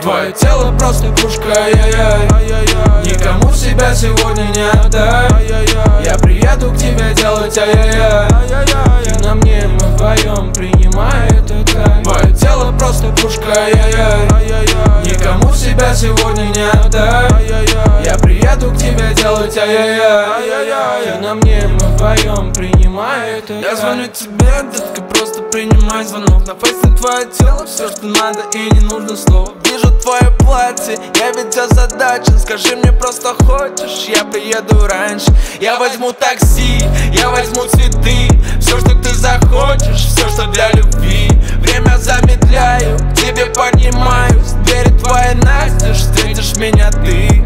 Твое тело просто пушка, ай-яй-яй. Никому себя сегодня не отдай. Я приеду к тебе делать ай-яй-яй. Ты на мне, мы вдвоем, принимай этот кайф. Твое тело просто пушка, ай-яй-яй. Никому себя сегодня не отдай. Я приеду к тебе делать ай-яй-яй. Ты на мне, мы вдвоем, принимай этот кайф. Я звоню тебе, детка, просто принимай звонок. На фейсе твое тело, все, что надо, и не нужно слов. Вижу твое платье, я ведь озадачен. Скажи мне, просто хочешь, я приеду раньше. Я возьму такси, я возьму цветы. Все, что ты захочешь, все, что для любви. Время замедляю, к тебе поднимаюсь. Двери твои настежь, встретишь меня ты.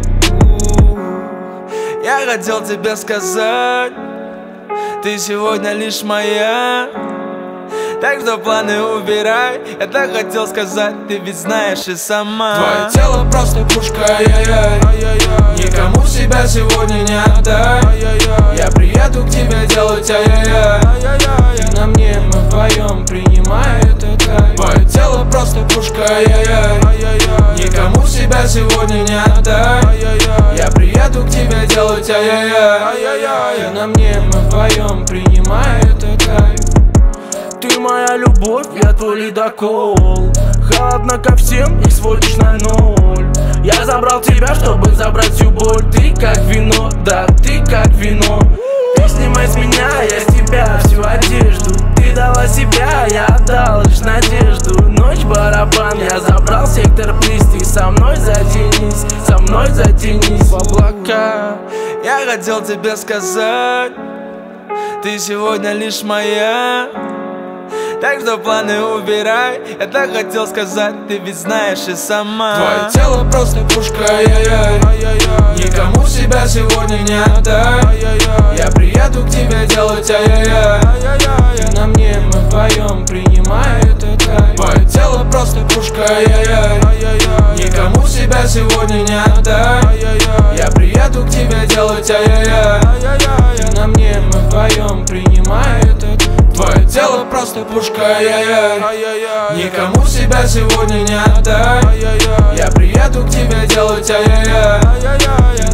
Я хотел тебе сказать, ты сегодня лишь моя. Так что планы убирай. Я так хотел сказать, ты ведь знаешь и сама. Твое тело просто пушка, ай-яй-яй. Никому себя сегодня не отдай. Я приеду к тебе делать ай-яй-яй. Ты на мне, мы вдвоем, принимай этот кайф. Твое тело просто пушка, ай-яй-яй. Никому себя сегодня не отдай. Я приеду к тебе делать ай-яй-яй. Ты на мне, мы вдвоем, принимай этот кайф. Ты моя любовь, я твой ледокол. Холодно ко всем и сводишь на ноль. Я забрал тебя, чтобы забрать всю боль. Ты как вино, да, ты как вино. Ты снимай с меня, я с тебя всю одежду. Ты дала себя, я отдал лишь надежду. Ночь барабан, я забрал сектор приз. Ты со мной затянись, со мной затянись в облака. Я хотел тебе сказать, ты сегодня лишь моя. Так что планы убирай. Я так хотел сказать, ты ведь знаешь и сама. Твое тело просто пушка, ай-яй-яй. Никому себя сегодня не отдай. Я приеду к тебе делать ай-яй-яй. Ты на мне, мы вдвоем, принимай этот кайф. Твое тело просто пушка, ай-яй-яй. Никому себя сегодня не отдай. Я приеду к тебе делать ай-яй-яй. Ты на мне, мы вдвоем, принимай этот кайф. Твое тело просто пушка, ай-яй-яй. Никому себя сегодня не отдай. Я приеду к тебе делать ай-яй-яй.